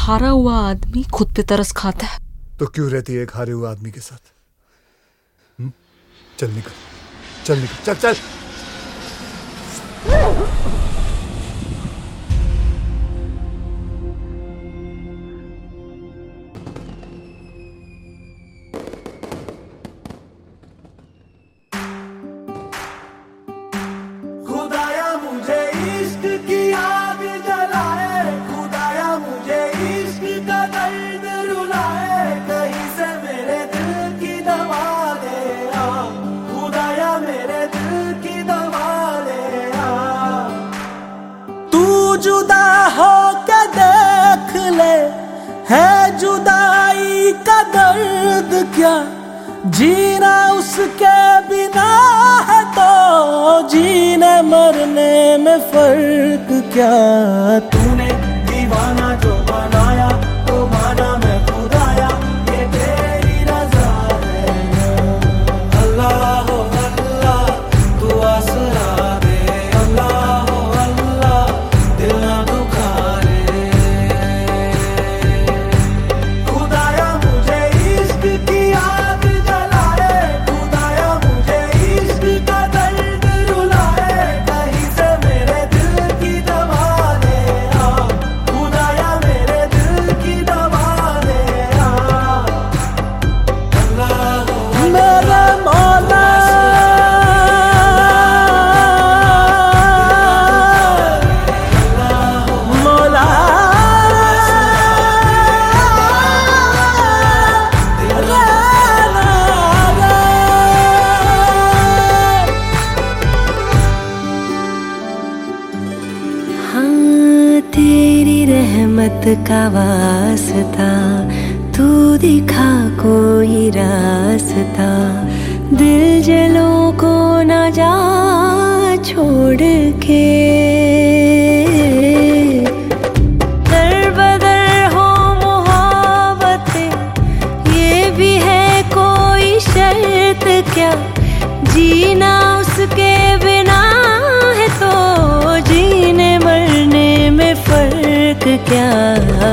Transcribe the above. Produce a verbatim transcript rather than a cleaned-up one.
हारा हुआ आदमी खुद पे तरस खाता है। तो क्यों रहती है एक हारे हुए आदमी के साथ? हुँ? चल निकल, चल निकल, चल चल। जुदा हो के देख ले, है जुदाई का दर्द क्या, जीना उसके बिना है तो जीने मरने में फर्क क्या। तूने दीवाना जो बनाया तो माना मैं खुदाया, ये तेरी रजा है। अल्लाह हो अल्लाह तू आसरा दे, अल्लाह हो अल्लाह दिल ना दुखारे। खुदाया मुझे इश्क की आग जलाए, खुदाया मुझे इश्क का दर्द रुलाए, कहीं से मेरे दिल की दवा ले आ, खुदाया मेरे दिल की दवा ले आ। अल्लाह हो मेरे मौला तेरी रहमत का वास्ता, तू दिखा कोई रास्ता, दिल जलों को ना जा छोड़ के। दर बदर हो मोहब्बतें, ये भी है कोई शर्त क्या, जीना उसके बिना है तो जीने मरने में फर्क क्या।